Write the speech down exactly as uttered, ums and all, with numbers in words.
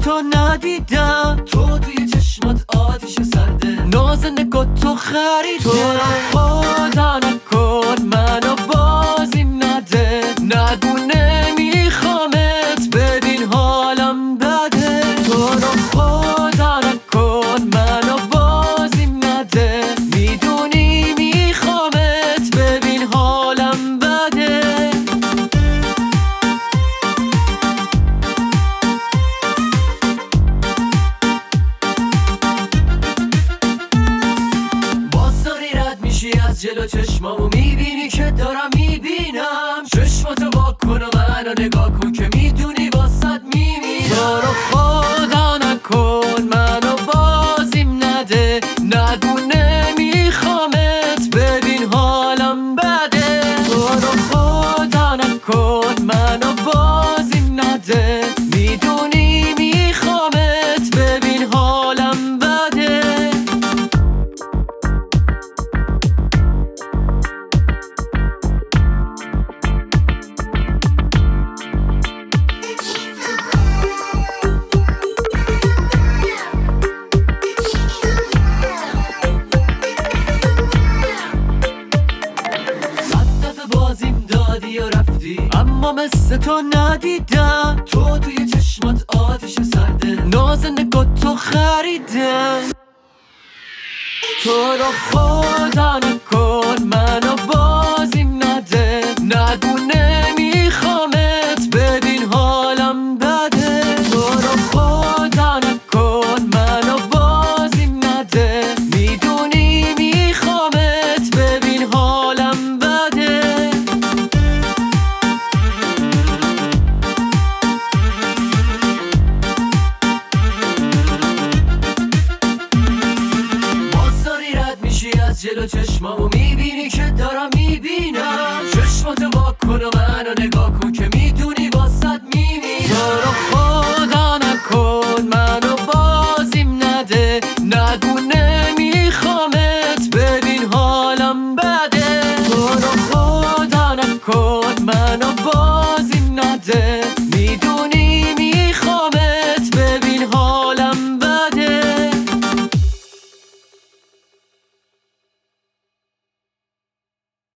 تو ندیدم، تو توی چشمات آتیش سرده، ناز نگاه تو خریده. تو رو خدا نکن منو بازیم نده، نگو نمیخوامت ببین حالم بده. تو رو خدا نکن منو بازیم نده، میدونی میخوامت ببین حالم بده. از جلو چشمامو میبینی که دارم میبینم، چشماتو واکن و منو نگاه کن که میدونی واسد میمیرم. تو رو خدا نکن منو بازیم نده، نگو نمیخوامت ببین حالم بده. تو رو خدا نکن منو بازیم نده، میدونی میخوامت ببین حالم بده. و رفتی اما مثل تو ندیدم، تو توی چشمات آتیش سرده، ناز نگاه تو خریدم. تو رو خدا نکن منو بازیم نده، نگو نمیخوامت ببین حالم بده. تو رو خدا نکن منو بازیم نده، میدونی میخوامت ببین حالم بده. از جلو چشمامو میبینی که دارم میبینم، چشماتو واکن و منو نگاه کن که میدونی واسد میمیرم. تو رو خدا نکن منو بازیم نده، نگو نمیخوامت ببین حالم بده. تو رو خدا نکن